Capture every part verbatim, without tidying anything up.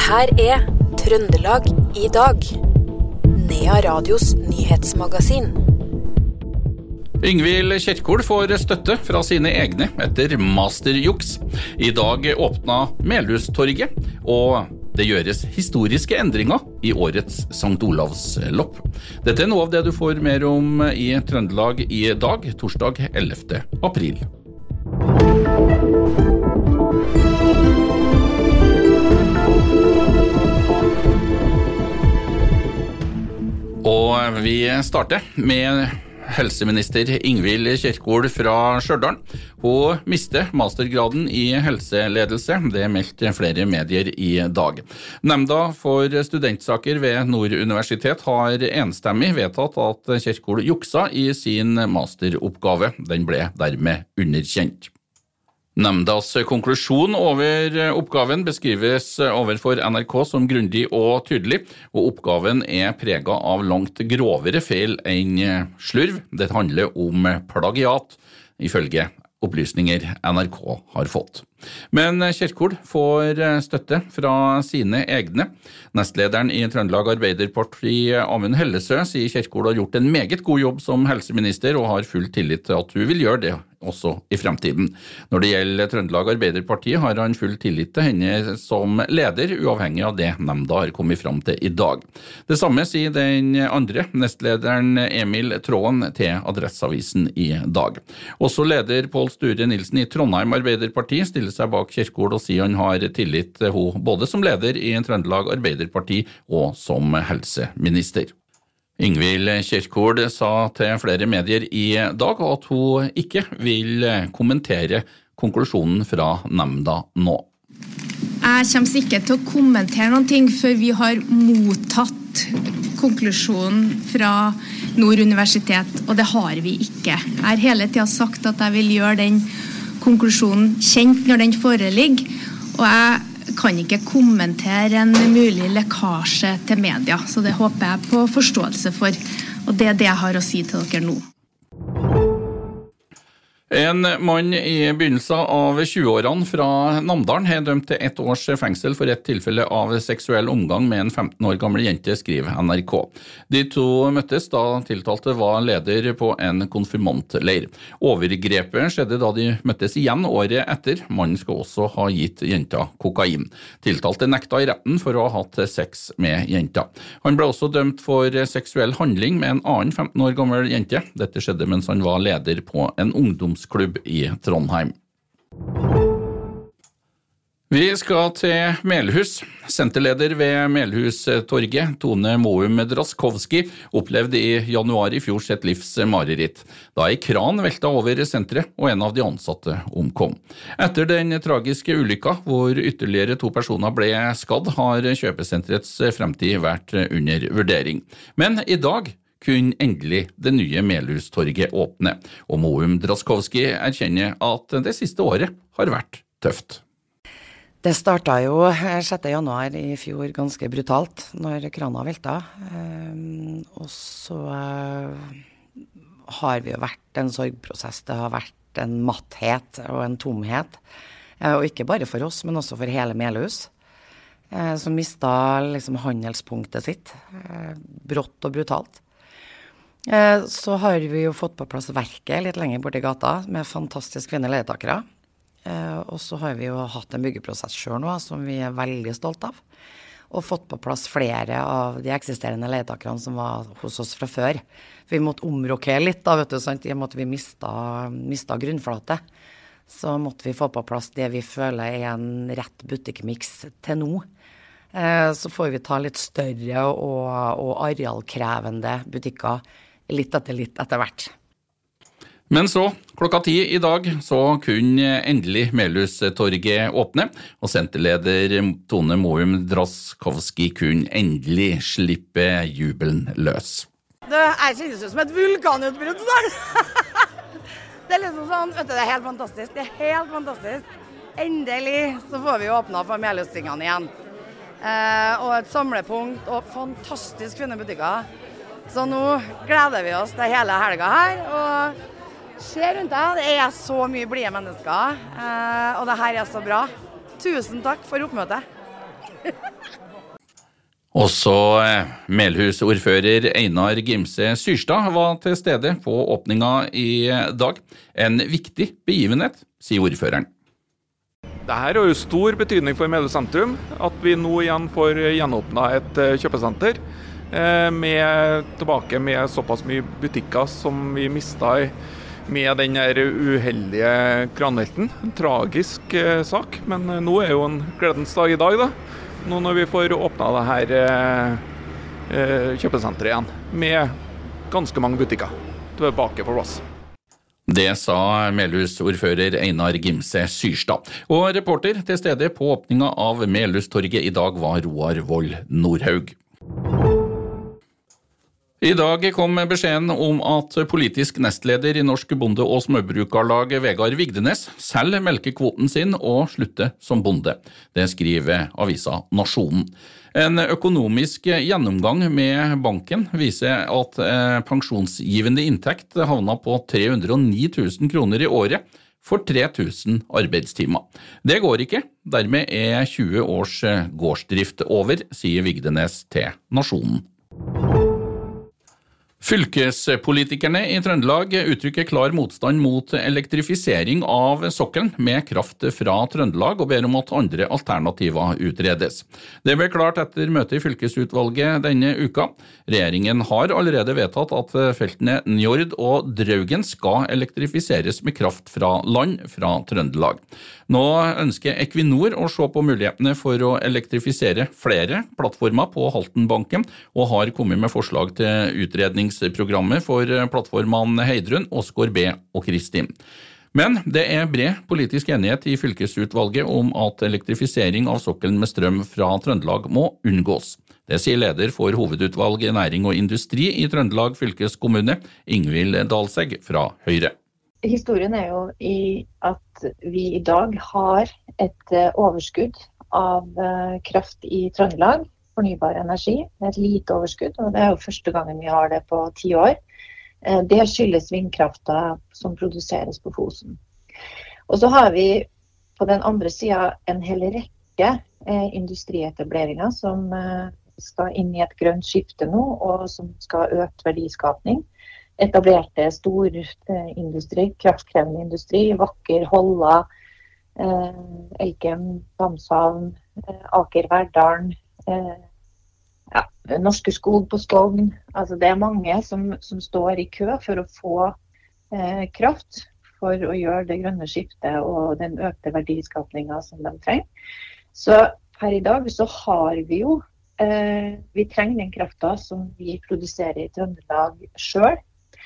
Her er Trøndelag i dag. Nea Radios nyhetsmagasin. Yngvild Kjerkol får støtte fra sine egne etter masterjuks. I dag åpna Melhustorget, og det gjøres historiske endringer i årets Sankt Olavs lopp. Dette er noe av det du får mer om i Trøndelag i dag, torsdag ellevte april. Og vi starter med helseminister Yngvild Kjerkol fra Stjørdal. Hun mistet mastergraden i helseledelse, det meldte flere medier i dag. Nemnda for studentsaker ved Nord universitet har enstemmig vedtatt at Kjerkol juksa i sin masteroppgave. Den ble dermed underkjent. Nemndas konklusjon over oppgaven beskrives overfor N R K som grundig og tydelig, og oppgaven er preget av langt grovere feil enn slurv. Det handler om plagiat, ifølge opplysninger N R K har fått. Men Kjerkol får støtte fra sine egne. Nestlederen i Trøndelag Arbeiderparti, Amund Hellesø, sier Kjerkol har gjort en meget god jobb som helseminister og har full tillit til at hun vil gjøre det også i fremtiden. Når det gjelder Trøndelag Arbeiderparti har han full tillit til henne som leder, uavhengig av det nemnda har kommet frem til i dag. Det samme sier den andre, nestlederen Emil Tråen til Adresseavisen i dag. Også leder Pål Sture Nilsen i Trondheim Arbeiderparti stiller seg bak Kjerkol og sier han har tillit til henne, både som leder i Trøndelag Arbeiderparti og som helseminister. Yngvild Kjerkol sa til flere medier i dag at hun ikke vil kommentere konklusjonen fra nemnda nå. Jeg kommer ikke til å kommentere noen ting før vi har mottatt konklusjonen fra Nord universitet, og det har vi ikke. Jeg har hele tiden sagt at jeg vil gjøre den konklusjonen kjent når den foreligger, og jeg kan ikke kommentere en mulig lekkasje til media, så det håper jeg på forståelse for, og det er det jeg har å si til dere nå. En mann i begynnelsen av tjueårene fra Namdalen er dømt til ett års fengsel for et tilfelle av seksuell omgang med en femten år gammel jente, skriver N R K. De to møttes da tiltalte var leder på en konfirmantleir. Overgrepet skjedde da de møttes igjen året etter. Mannen skal også ha gitt jenta kokain. Tiltalte nekta i retten for å ha hatt sex med jenta. Han ble også dømt for seksuell handling med en annen femten år gammel jente. Dette skjedde mens han var leder på en ungdom klubb i Trondheim. Vi skal til Melhus. Senterleder ved Melhustorget, Tone Moum Draskowski, opplevde i januar i fjor sitt livs mareritt, da en kran velta over senteret og en av de ansatte omkom. Etter den tragiske ulykka, hvor ytterligere to personer ble skadd, har kjøpesenterets fremtid vært under vurdering. Men i dag kunne endelig det nye Melhustorget åpne, og Moum Draskowski erkjenner at det siste året har vært tøft. Det startet jo sjette januar i fjor ganske brutalt, når krana velta, og så har vi jo vært en sorgprosess, det har vært en matthet og en tomhet, og ikke bare for oss, men også for hele Melhus, som mistet liksom handelspunktet sitt, brått og brutalt. Så har vi jo fått på plass verket litt lenger bort i gata med fantastisk fine leietakere. Og så har vi jo hatt en byggeprosess selv nå som vi er veldig stolt av. Og fått på plass flere av de eksisterende leietakerne som var hos oss fra før. Vi måtte omrokere litt da, vet du, sant? I og med at vi mistet, mistet grunnflate. Så måtte vi få på plass det vi føler er en rett butikkmix til nå. Så får vi ta litt større og, og arealkrevende butikker litt etter litt etter hvert. Men så, klokka ti i dag, så kunne endelig Melhustorget åpne, og senterleder Tone Moum Draskowski kunne endelig slippe jubelen løs. Det er kjennes ut som et vulkanutbrudd snart. Det er liksom sånn, vet du, det er helt fantastisk. Det er helt fantastisk. Endelig så får vi åpnet for Melhustingene igjen. Eh, og et samlepunkt og fantastisk fine butikker. Så nå gleder vi oss til hele helga her, og se rundt deg, det er så mye blide mennesker, og det her er så bra. Tusen takk for oppmøtet. Også Melhus-ordfører Einar Gimse Syrstad var til stede på åpninga i dag. En viktig begivenhet, sier ordføreren. Dette har jo stor betydning for Melhus sentrum, at vi nå igjen får gjenåpnet et kjøpesenter med, tilbake med såpass mye butikker som vi mistet med den uheldige kranvelten. En tragisk sak, men nå er jo en gledens dag i dag da. Nå når vi får åpnet det her eh, kjøpesenteret igjen, med ganske mange butikker tilbake på plass. Det sa Melhus-ordfører Einar Gimse Syrstad. Og reporter til stede på åpninga av Melhus-torget i dag var Roar Vold Nordhaug. I dag kom beskjeden om at politisk nestleder i Norsk Bonde- og Småbrukarlag Vegard Vigdenes selv melkekvoten sin og slutter som bonde. Det skriver avisa Nasjonen. En økonomisk gjennomgang med banken viser at pensjonsgivende inntekt havna på tre hundre og ni tusen kroner i året for tre tusen arbeidstimer. Det går ikke, dermed er tjue års gårdsdrift over, sier Vigdenes til Nasjonen. Fylkespolitikerne i Trøndelag uttrykker klar motstand mot elektrifisering av sokkelen med kraft fra Trøndelag og ber om at andre alternativer utredes. Det ble klart etter møte i fylkesutvalget denne uka. Regjeringen har allerede vedtatt at feltene Njord og Draugen skal elektrifiseres med kraft fra land fra Trøndelag. Nå ønsker Equinor å se på mulighetene for å elektrifisere flere plattformer på Haltenbanken og har kommet med forslag til utredningsprogrammet for plattformene Heidrun, Åsgård B og Kristin. Men det er bred politisk enighet i fylkesutvalget om at elektrifisering av sokkelen med strøm fra Trøndelag må unngås. Det sier leder for hovedutvalget Næring og Industri i Trøndelag fylkeskommune, Ingvild Dalsegg fra Høyre. Historien er jo i at vi i dag har et overskudd av kraft i Trøndelag, fornybar energi. Det er et lite overskudd, og det er jo første gangen vi har det på ti år. Det skyldes vindkrafta som produseres på Fosen. Og så har vi på den andre siden en hel rekke industrietableringer som skal inn i et grønt skifte nå, og som skal ha økt verdiskapning. Etablerte stor eh, industri, kraftkrevende industri, Vakker, Holla, eh, Elkem, Damshavn, eh, Aker Verdalen, eh, ja, Norske Skog på Skogn. Altså det er mange som, som står i kø for å få eh, kraft for å gjøre det grønne skiftet og den økte verdiskapningen som de trenger. Så her i dag så har vi jo, eh, vi trenger den kraften som vi produserer i Trøndelag selv.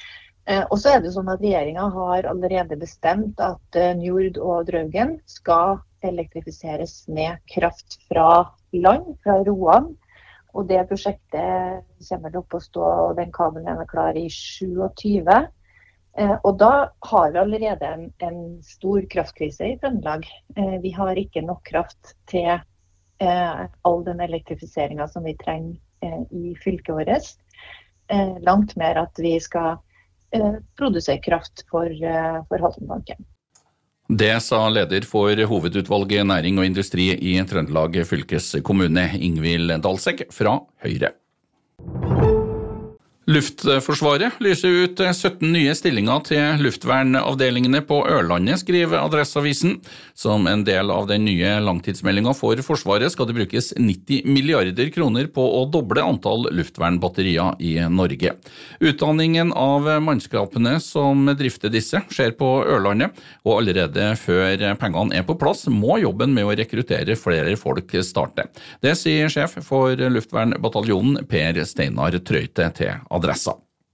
Eh, og så er det sånn at regjeringen har allerede bestemt at eh, Njord og Draugen skal elektrifiseres med kraft fra land, fra Roan. Og det prosjektet kommer opp å stå, og den kabelen er klar i tjuesyv. Eh, og da har vi allerede en, en stor kraftkrise i Trøndelag. Eh, vi har ikke nok kraft til eh, all den elektrifiseringen som vi trenger eh, i fylket vårt. Eh, langt mer at vi skal produsere kraft for, for Haltenbanken. Det sa leder for hovedutvalget Næring og Industri i Trøndelag fylkeskommune, Ingvild Dalsegg fra Høyre. Luftforsvaret lyser ut sytten nye stillinger til luftvernavdelingene på Ørlandet, skriver Adresseavisen. Som en del av den nye langtidsmeldingen for Forsvaret skal det brukes nitti milliarder kroner på å doble antall luftvernbatterier i Norge. Utdanningen av mannskapene som drifter disse skjer på Ørlandet, og allerede før pengene er på plass må jobben med å rekruttere flere folk starte. Det sier sjef for luftvernbataljonen Per Steinar Trøyte til Adressa.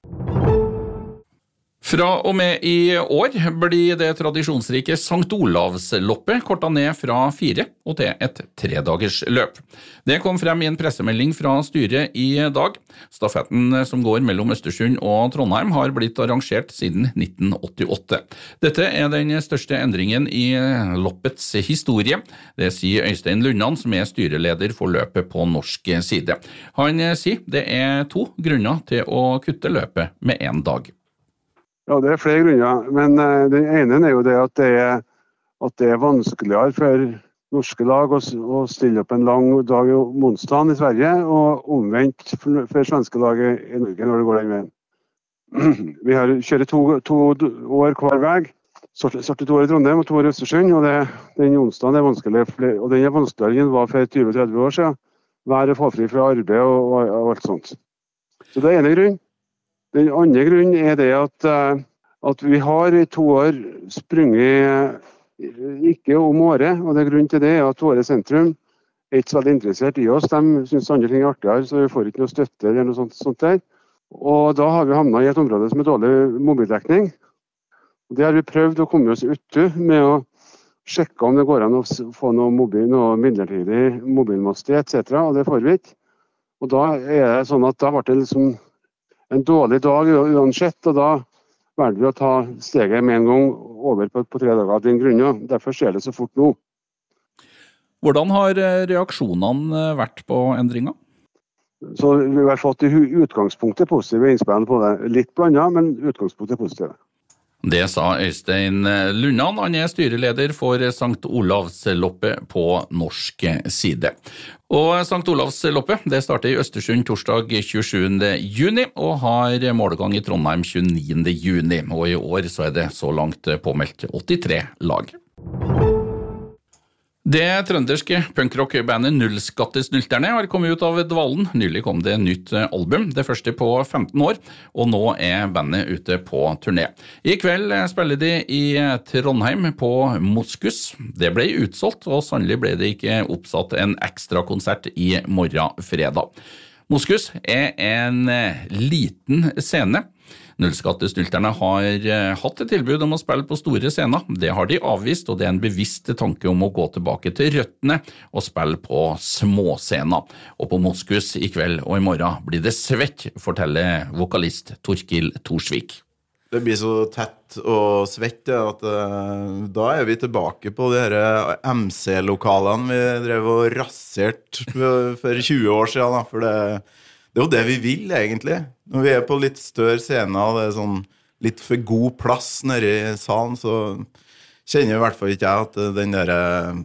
Fra og med i år blir det tradisjonsrike Sankt Olavsloppet kortet ned fra fire og til et tredagers løp. Det kom frem i en pressemelding fra styret i dag. Stafetten som går mellom Østersund og Trondheim har blitt arrangert siden nitten åttiåtte. Dette er den største endringen i loppets historie. Det sier Øystein Lundan, som er styreleder for løpet på norsk side. Han sier det er to grunner til å kutte løpet med en dag. Ja, det er flere grunner, men uh, den ene er jo det at det er, at det er vanskeligere for norske lag og, og stille opp en lang dag i onsdagen i Sverige, og omvendt for, for svenske laget i Norge når det går den veien. Vi har kjører to, to år hver vei, startet to år i Trondheim og to år i Østersund, og det, den onsdagen er vanskelig, og den er vanskeligere enn var for tjue til tretti år siden. Hver er få fri fra arbeid og, og, og alt sånt. Så det er ene grunn. Den andre grunnen er det at, at vi har i to år sprunget ikke om året, og det grunnen til det er at våre sentrum er ikke så veldig interessert i oss. De synes andre ting er artigere, så vi får ikke noe støtte eller noe sånt, sånt der. Og da har vi havnet i et område som er dårlig mobildekning. Det har vi prøvd å komme oss ut med å sjekke om det går an å få noe, mobil, noe midlertidig mobilmaste, et cetera, og det får vi ikke. Og da er det sånn at da ble det liksom en dårlig dag uansett, og da valgte vi å ta steget med en gang over på, på tre dager av den grunnen. Derfor skjer det så fort nå. Hvordan har reaksjonene vært på endringen? Så vi har fått i utgangspunktet positive innspill på det. Litt blandet, men utgangspunktet positive. Det sa Øystein Lundan, han er styreleder for Sankt Olavsloppet på norsk side. Og Sankt Olavsloppet det starter i Østersund torsdag tjuesjuende juni og har målgang i Trondheim tjueniende juni. Og i år så er det så langt påmeldt åttitre lag. Det trønderske punkrock-bandet Nullskattesnylterne har kommet ut av dvalen. Nylig kom det nytt album, det første på femten år, og nå er bandet ute på turné. I kveld spiller de i Trondheim på Moskus. Det ble utsolgt, og sannelig ble det ikke oppsatt en ekstra konsert i morgen fredag. Moskus er en liten scene. Nullskattesnylterne har hatt et tilbud om å spille på store scener. Det har de avvist, og det er en bevisst tanke om å gå tilbake til røttene og spille på småscener. Og på Moskus i kveld og i morgen blir det svett, forteller vokalist Torkil Torsvik. Det blir så tett og svett at uh, da er vi tilbake på de her M C-lokalene vi drev og rasert for tjue år siden, da, for det Det er jo det vi vil, egentlig. Når vi er på litt større scener, og det er sånn litt for god plass nede i salen, så kjenner i hvert fall ikke jeg at den der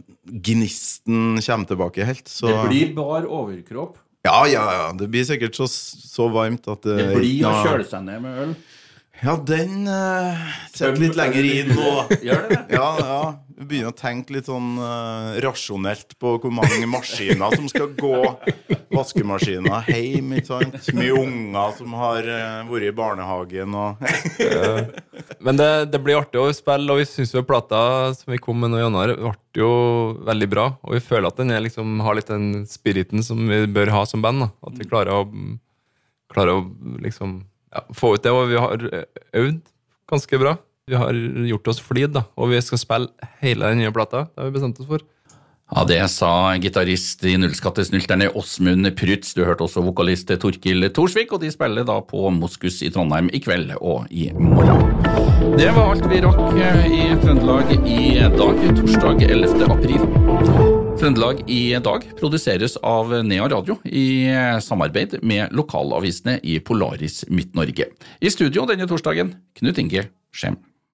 gnisten kommer tilbake helt. Så... Det blir bare overkropp. Ja, ja, ja. Det blir sikkert så, så varmt at det... Det blir å kjøle seg ned med øl. Ja, den uh, setter litt lenger inn nå. Gjør det det? Ja, ja. Vi begynner å tenke litt sånn uh, rasjonelt på hvor mange maskiner som skal gå. Vaskemaskiner hjem, ikke sant? Mye unger som har uh, vært i barnehagen. Og ja. Men det, det blir artig å spille, og vi synes jo plata som vi kom med nå i januar ble jo veldig bra. Og vi føler at den er, liksom, har litt den spiriten som vi bør ha som band. Da. At vi klarer å, klarer å liksom... Ja, få ut det, og vi har øvd ganske bra. Vi har gjort oss flid, da, og vi skal spille hele den nye plata. Det har vi bestemt oss for. Ja, det sa gitarist i Nullskattesnylterne Åsmund Prytz. Du hørte også vokalist Torkil Torsvik, og de spiller da på Moskus i Trondheim i kveld og i morgen. Det var alt vi rakk i Trøndelag i dag, torsdag ellevte april. Trøndelag i dag produseres av Nea Radio i samarbeid med lokalavisene i Polaris Midt-Norge. I studio denne torsdagen, Knut Inge Skjem.